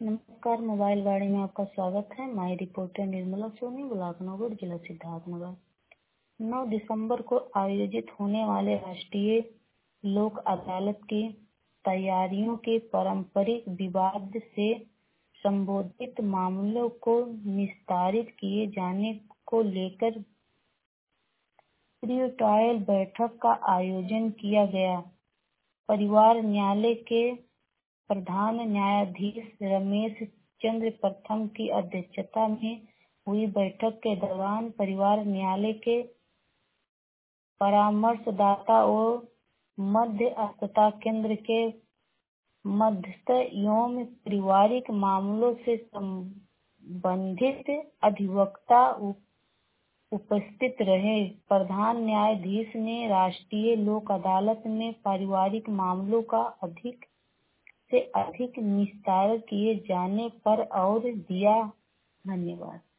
नमस्कार, मोबाइल वाणी में आपका स्वागत है। मैं रिपोर्टर निर्मला सोनी, ब्लॉक नगर, जिला सिद्धार्थनगर। 9 दिसंबर को आयोजित होने वाले राष्ट्रीय लोक अदालत की तैयारियों के पारंपरिक विवाद से संबोधित मामलों को निस्तारित किए जाने को लेकर प्री ट्रायल बैठक का आयोजन किया गया। परिवार न्यायालय के प्रधान न्यायाधीश रमेश चंद्र प्रथम की अध्यक्षता में हुई बैठक के दौरान परिवार न्यायालय के परामर्शदाता और मध्यस्थता केंद्र के मध्यस्थ एवं पारिवारिक मामलों से संबंधित अधिवक्ता उपस्थित रहे। प्रधान न्यायाधीश ने राष्ट्रीय लोक अदालत में पारिवारिक मामलों का अधिक से अधिक निस्तारण किए जाने पर जोर दिया। धन्यवाद।